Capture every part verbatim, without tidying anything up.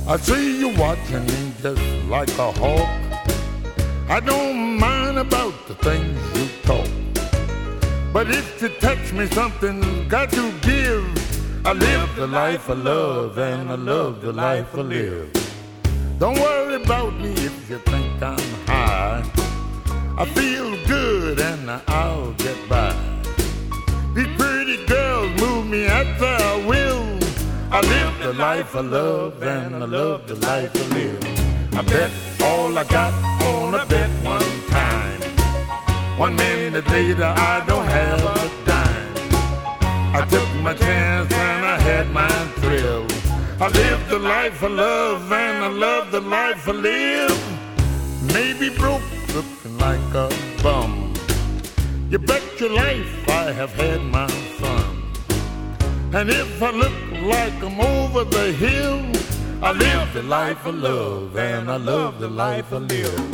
I see you watching me just like a hawk. I don't mind about the things you talk, but if you touch me, something's got to give. I live the life I love, and I love the life I live. Don't worry about me if you think I'm high. I feel good and I'll get by. These pretty girls move me at their will. I live the life I love, and I love the life I live. I bet all I got on a bet one time. One minute later I don't have a dime. I took my chance and I had my thrill. I live the life I love, and I love the life I live. Maybe broke, looking like a bum. You bet your life I have had my fun. And if I look like I'm over the hill, I live the life I love, and I love the life I live.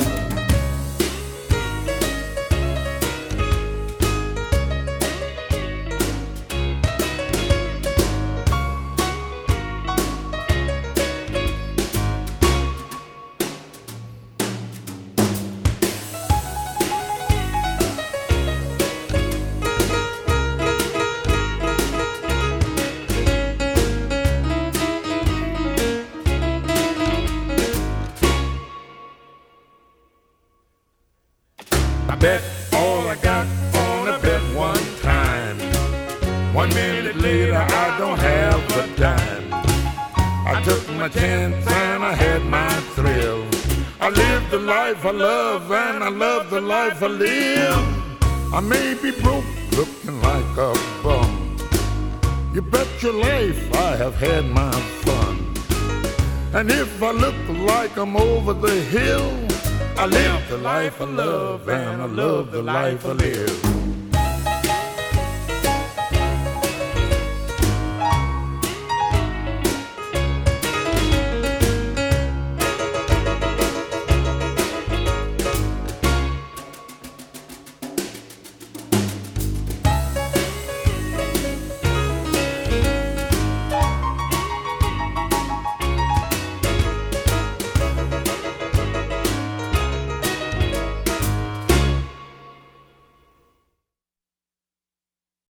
I bet all I got on a bet one time. One minute later I don't have a dime. I took my chance and I had my thrill. I live the life I love, and I love the life I live. I may be broke, looking like a bum. You bet your life I have had my fun. And if I look like I'm over the hill, I live the life I love, and I love the life I live.